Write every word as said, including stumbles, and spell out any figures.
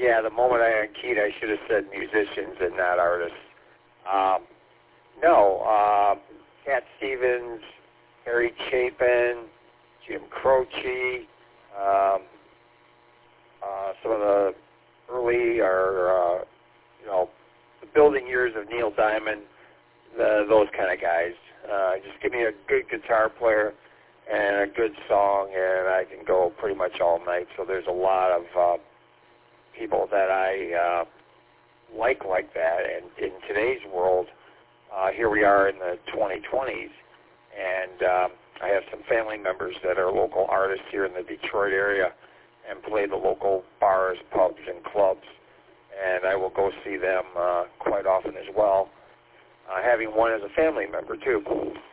yeah, the moment I unkeyed, I should have said musicians and not artists. Um, no, uh, Cat Stevens, Harry Chapin, Jim Croce, um, uh, some of the early or, uh, you know, the building years of Neil Diamond, the, those kind of guys. Uh, just give me a good guitar player and a good song, and I can go pretty much all night. So there's a lot of uh, people that I uh, like like that. And in today's world, uh, here we are in the twenty twenties, and um, I have some family members that are local artists here in the Detroit area and play the local bars, pubs, and clubs. And I will go see them uh, quite often as well, uh, having one as a family member, too.